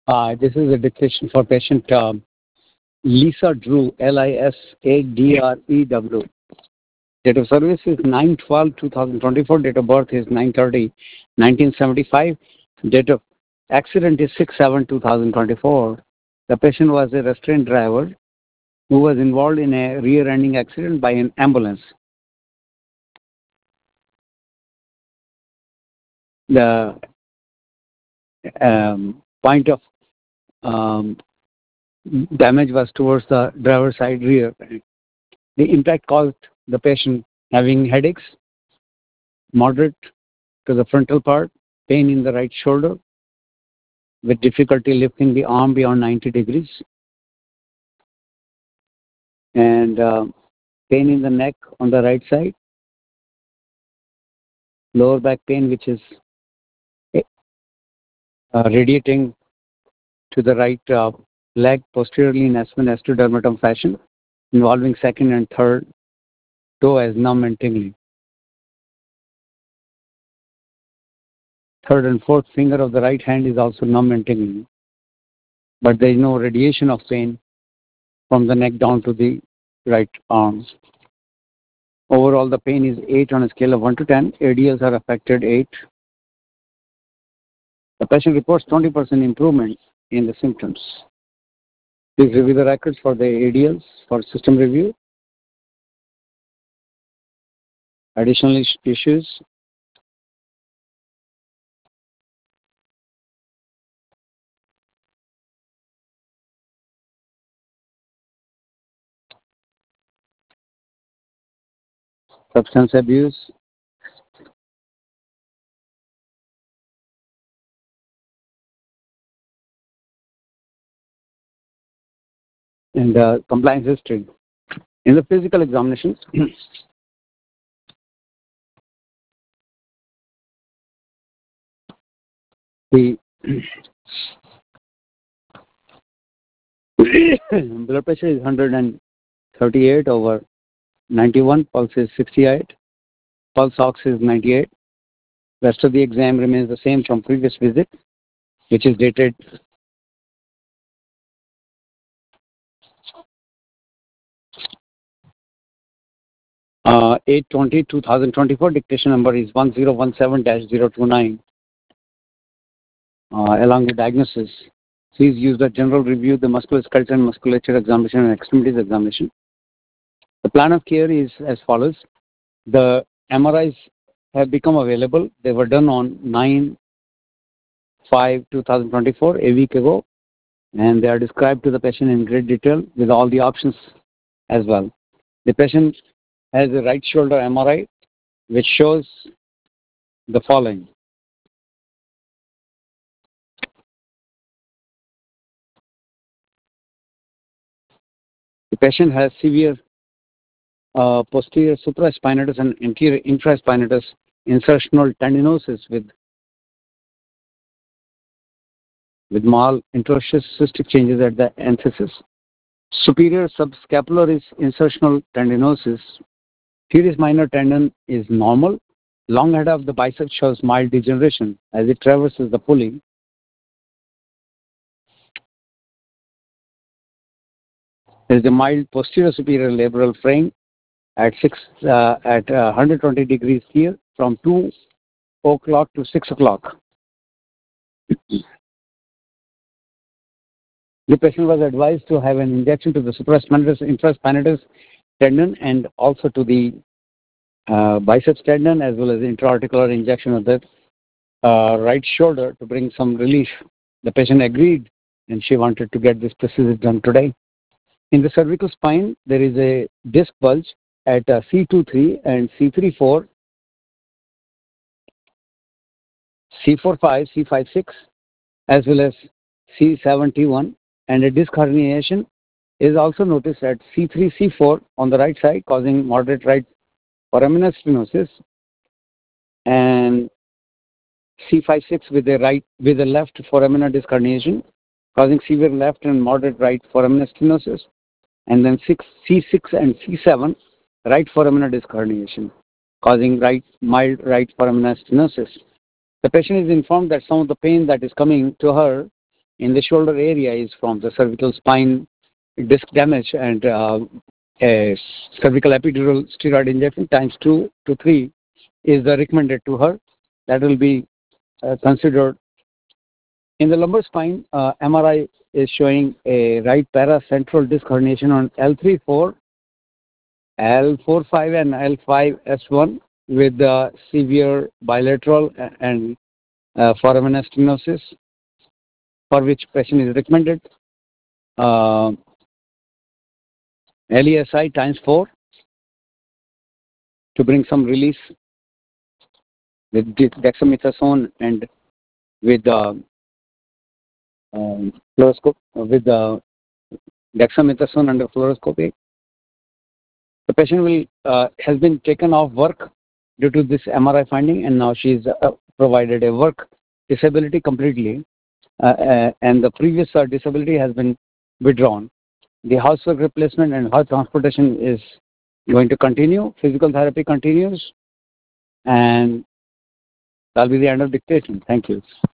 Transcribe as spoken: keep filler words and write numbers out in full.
Uh, this is a dictation for patient um, Lisa Drew, L I S A D R E W. Date of service is nine twelve two thousand twenty-four. Date of birth is nine thirty nineteen seventy-five. Date of accident is six seven two thousand twenty-four. The patient was a restrained driver who was involved in a rear-ending accident by an ambulance. The um, point of um, damage was towards the driver's side rear. The impact caused the patient having headaches, moderate to the frontal part, pain in the right shoulder, with difficulty lifting the arm beyond ninety degrees, and uh, pain in the neck on the right side, lower back pain which is uh, radiating to the right uh, leg posteriorly in S one S two dermatom fashion, involving second and third toe as numb and tingling. Third and fourth finger of the right hand is also numb and tingling, but there is no radiation of pain from the neck down to the right arm. Overall, the pain is eight on a scale of one to ten. A D Ls are affected eight. The patient reports twenty percent improvement in the symptoms. Please review the records for the A D Ls for system review. Additional issues. Substance abuse. And uh, compliance history. In the physical examinations, the blood pressure is one hundred thirty-eight over ninety-one, pulse is sixty-eight, pulse ox is ninety-eight. Rest of the exam remains the same from previous visit, which is dated uh, eight twenty two thousand twenty-four. Dictation number is one zero one seven dash zero two nine. Uh, along with diagnosis, please use the general review, the musculoskeletal and musculature examination and extremities examination. The plan of care is as follows. The M R Is have become available. They were done on nine five two thousand twenty-four, a week ago, and they are described to the patient in great detail with all the options as well. The patient has a right shoulder M R I which shows the following. The patient has severe uh, posterior supraspinatus and anterior infraspinatus insertional tendinosis with with mal interosseous cystic changes at the anthesis. Superior subscapularis insertional tendinosis. Teres minor tendon is normal. Long head of the bicep shows mild degeneration as it traverses the pulley. There is a mild posterior superior labral fraying at six uh, at uh, one hundred twenty degrees here from two o'clock to six o'clock. The patient was advised to have an injection to the supraspinatus infraspinatus tendon and also to the uh, biceps tendon, as well as intra-articular injection of the uh, right shoulder to bring some relief. The patient agreed and she wanted to get this procedure done today. In the cervical spine, there is a disc bulge at uh, C twenty-three and C thirty-four, C forty-five, C fifty-six, as well as C seventy-one, and a disc herniation is also noticed at C three, C four on the right side, causing moderate right foraminal stenosis, and C fifty-six with the right with the left foraminal disc herniation, causing severe left and moderate right foraminal stenosis, and then six, C six and C seven right foraminal disc herniation, causing right mild right foraminal stenosis. The patient is informed that some of the pain that is coming to her in the shoulder area is from the cervical spine disc damage, and uh, a cervical epidural steroid injection times two to three is the recommended to her. That will be uh, considered. In the lumbar spine, uh, M R I is showing a right paracentral disc herniation on L three four, L four five, and L five S one with uh, severe bilateral and uh, foramen stenosis, for which patient is recommended uh, L E S I times four to bring some release with dexamethasone and with uh, um, fluoroscope with uh, dexamethasone under fluoroscopy. The patient will uh, has been taken off work due to this M R I finding, and now she is uh, provided a work disability completely, uh, uh, and the previous uh, disability has been withdrawn. The housework replacement and her transportation is going to continue. Physical therapy continues, and that'll be the end of dictation. Thank you.